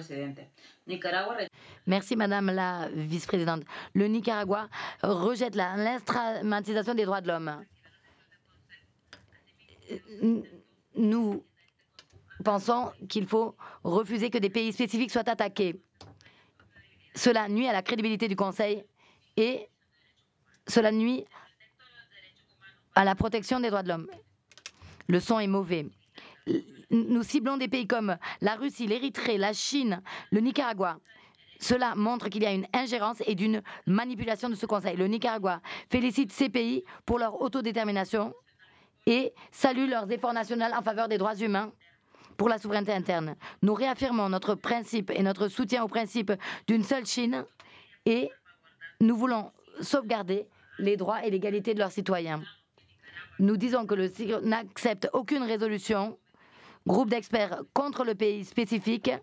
Merci, Madame la vice-présidente. Le Nicaragua rejette l'instrumentalisation des droits de l'homme. Nous pensons qu'il faut refuser que des pays spécifiques soient attaqués. Cela nuit à la crédibilité du Conseil et cela nuit à la protection des droits de l'homme. Le son est mauvais. Nous ciblons des pays comme la Russie, l'Érythrée, la Chine, le Nicaragua. Cela montre qu'il y a une ingérence et d'une manipulation de ce Conseil. Le Nicaragua félicite ces pays pour leur autodétermination et salue leurs efforts nationaux en faveur des droits humains pour la souveraineté interne. Nous réaffirmons notre principe et notre soutien au principe d'une seule Chine et nous voulons sauvegarder les droits et l'égalité de leurs citoyens. Nous disons que le CIR n'accepte aucune résolution, groupe d'experts contre le pays spécifique,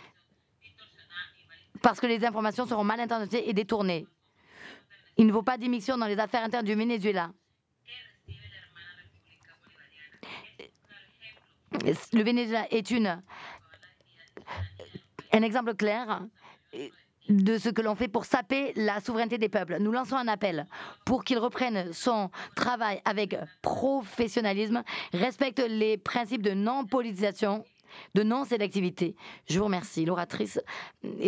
parce que les informations seront mal interprétées et détournées. Il ne faut pas d'immixtion dans les affaires internes du Venezuela. Le Venezuela est un exemple clair de ce que l'on fait pour saper la souveraineté des peuples. Nous lançons un appel pour qu'il reprenne son travail avec professionnalisme, respecte les principes de non-politisation, de non-sélectivité. Je vous remercie. L'oratrice